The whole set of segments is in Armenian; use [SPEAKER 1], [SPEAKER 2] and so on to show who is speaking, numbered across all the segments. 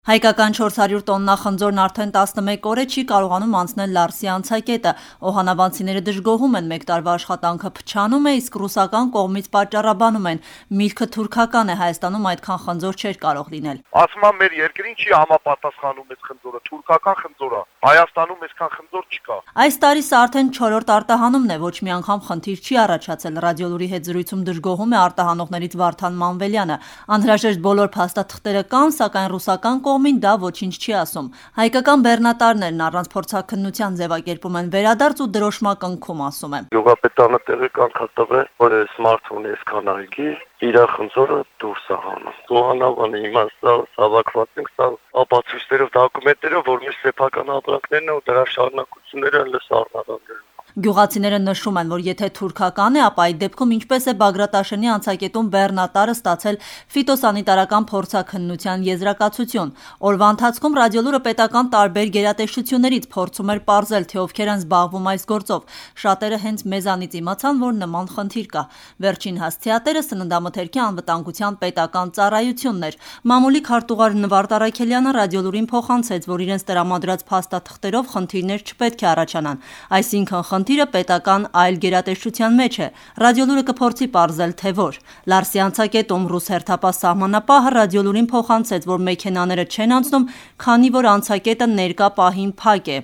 [SPEAKER 1] Հայկական 400 տոննա խնձորն արդեն 11 օր է չի կարողանում անցնել Լարսի անցակետը։ Օհանավանցիները դժգոհում են, մեկ տարվա աշխատանքը փչանում է, իսկ ռուսական կողմից պատճառաբանում են։ Միրգը թուրքական է, Հայաստանում այդքան խնձոր չէր կարող լինել։
[SPEAKER 2] Ասում եմ, մեր երկրին չի համապատասխանում այս խնձորը, թուրքական խնձոր է։ Հայաստանում այսքան խնձոր չկա։
[SPEAKER 1] Այս տարի սա արդեն 4-րդ արտահանումն է, ոչ մի անգամ խնդիր չի առաջացել։ Ռադիոլուրի հետ զրույցում դժգոհում է արտահանողներից Վարդան Մանվելյանը։ Անհրաժեշտ բոլոր փաստաթղթերը կան, սակայն ռուսական կողմին դա ոչինչ չի ասում։ Հայկական բեռնատարներն առանց փորձաքննության ձևակերպում են վերադարձ ու դրոշմակնքում, ասում է։
[SPEAKER 3] Գյուղապետարանը տեղեկանք տվել, որ սմարթֆոնի այսքան այգի իր խնձորը դուրս է հանում։ Օհանավանը իմաստա հավաքված ենք սա ապացույցներով, դոկումենտներով, որ մեր սեփական ապրանքներն ու դրա շարունակությունները լսարնալու։
[SPEAKER 1] Գյուղացիները նշում են, որ եթե թուրքական է, ապա այդ դեպքում ինչպես է Բագրատաշենի անցակետում բեռնատարը ստացել ֆիտոսանիտարական փորձաքննության եզրակացություն։ Օրվա ընթացքում Ռադիոլուրը պետական տարբեր գերատեսչություններից փորձում էր պարզել, թե ովքեր են զբաղվում այս գործով։ Շատերը հենց մեզանից իմացան, որ նման խնդիր կա։ Վերջին հասցեատերը Սննդամթերքի անվտանգության պետական ծառայությունն էր։ Մամուլի քարտուղար Նվարդ Առաքելյանը Ռադիոլուրին փոխանցեց, որ իրենց տրամադրած փաստաթղթերով խնդիրներ չպետք է առաջանան։ Այսինքն խնդիրը պետական այլ գերատեսչության մեջ է։ Ռադիոլուրը կփորձի պարզել, թե որ։ Լարսի անցակետում ռուս հերթապահ սահմանապահը Ռադիոլուրին փոխանցեց, որ մեքենաները չեն անցնում, քանի որ անցակետը ներկա պահին փակ է։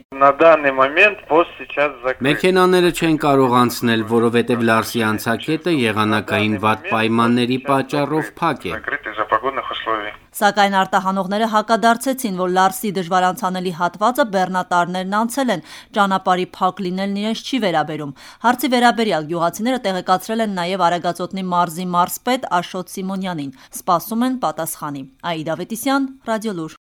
[SPEAKER 4] Մեքենաները չեն կարող անցնել, որովհետև Լարսի անցակետը եղանակային վատ պայմանների պատճառով փակ է։
[SPEAKER 1] Սակայն արտահանողները հակադարձեցին, որ Լարսի դժվար անցանելի հատվածը բեռնատարներն անցել են, ճանապարհի փակ լինելն իրենց չի վերաբերում։ Հարցի վերաբերյալ գյուղացիները տեղեկացրել են նաև Արագածոտնի մարզի մարզպետ Աշոտ Սիմոնյանին։ Սպասում են պատասխանի։ Աիդա Վետիսյան, Ռադիոլուր։